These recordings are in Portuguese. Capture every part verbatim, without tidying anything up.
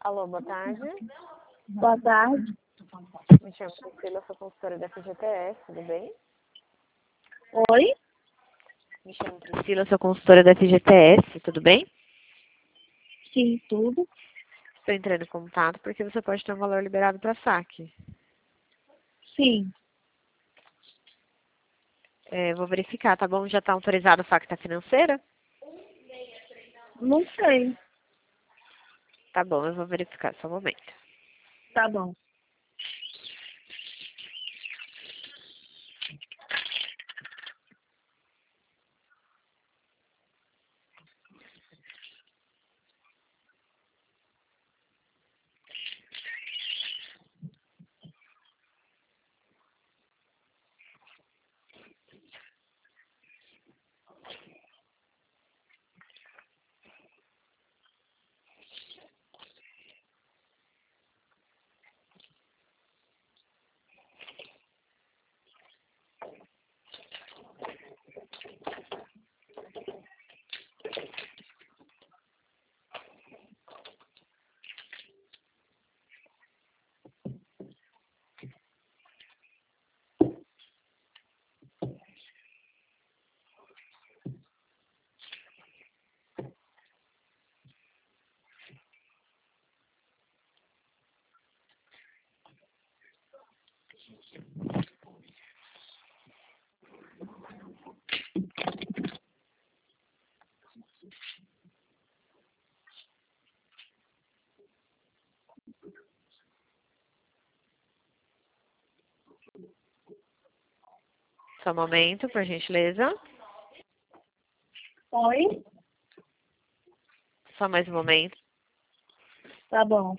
Alô, boa tarde. Boa tarde. Me chamo Priscila, sou consultora da F G T S, tudo bem? Oi? Me chamo Priscila, sou consultora da F G T S, tudo bem? Sim, tudo. Estou entrando em contato porque você pode ter um valor liberado para saque. Sim. É, vou verificar, tá bom? Já está autorizado o saque da financeira? Não sei. Tá bom, eu vou verificar, só um momento. Tá bom. Só um momento, por gentileza. Oi? Só mais um momento. Tá bom.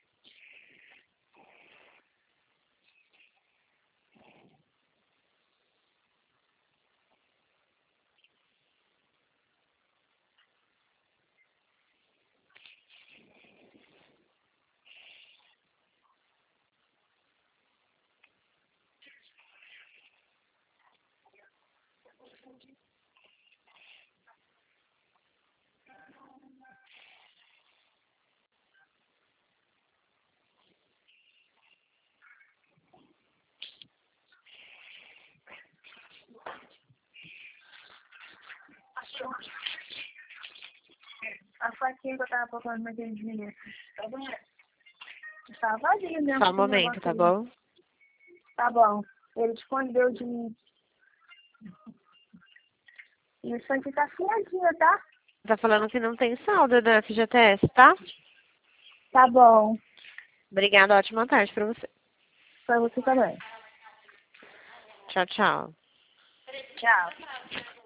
A faquinha que eu tava procurando naquele dia. Tá bom? Tá vazio mesmo. Só um momento, tá bom? Tá bom. Ele escondeu de mim. Isso aqui tá fiadinho, tá? Tá falando que não tem saldo da F G T S, tá? Tá bom. Obrigada, ótima tarde pra você. Pra você também. Tchau, tchau. Tchau.